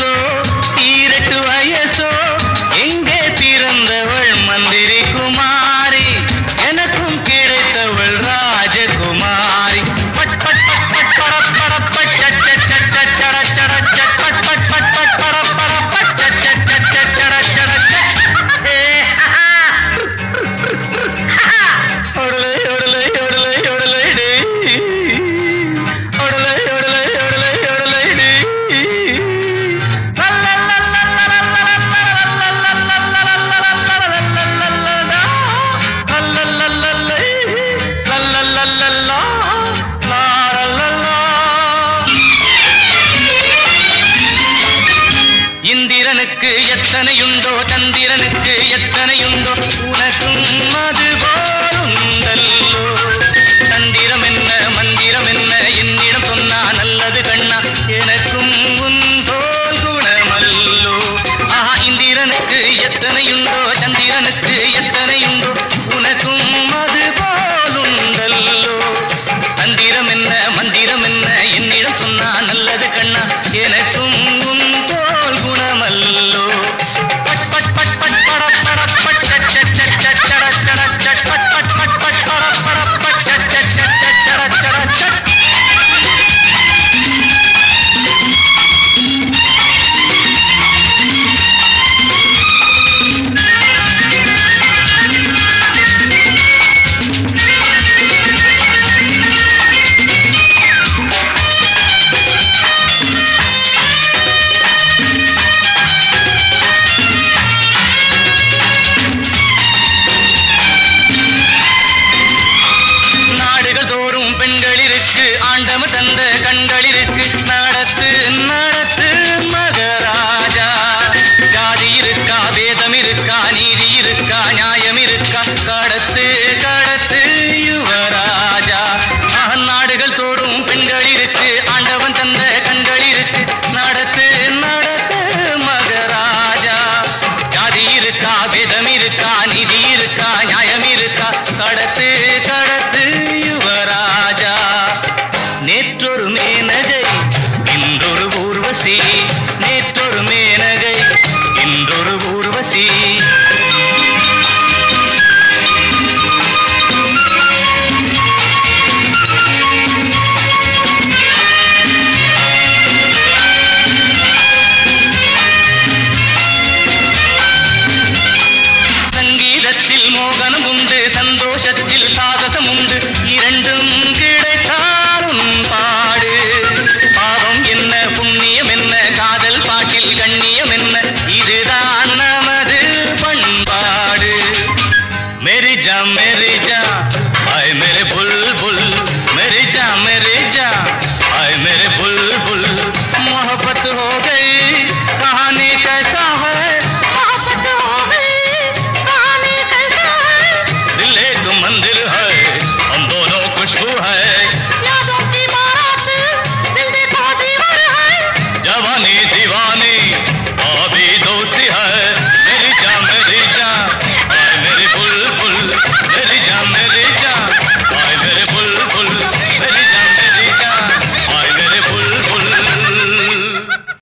மனசோ ஈரட்டு வயசோ எங்கே பிறந்தவள் மந்திரி குமாரி எனக்கும் கிடைத்தவள் ராஜகுமாரி பட் பட் பட் பட் பட பட பட் சட் சட் சட் சட சட சட் பட் பட் பட் பட் பட பட பட் சட் சட் சட் சட் சட சட சட் ஏ ஒடலை ஒடலை ஒடலை ஒடலை டே ஒடலை ஒடலை ஒடலை ஒடலை டே இந்திரனுக்கு எத்தனையுண்டோ சந்திரனுக்கு எத்தனையுண்டோ உனக்கும்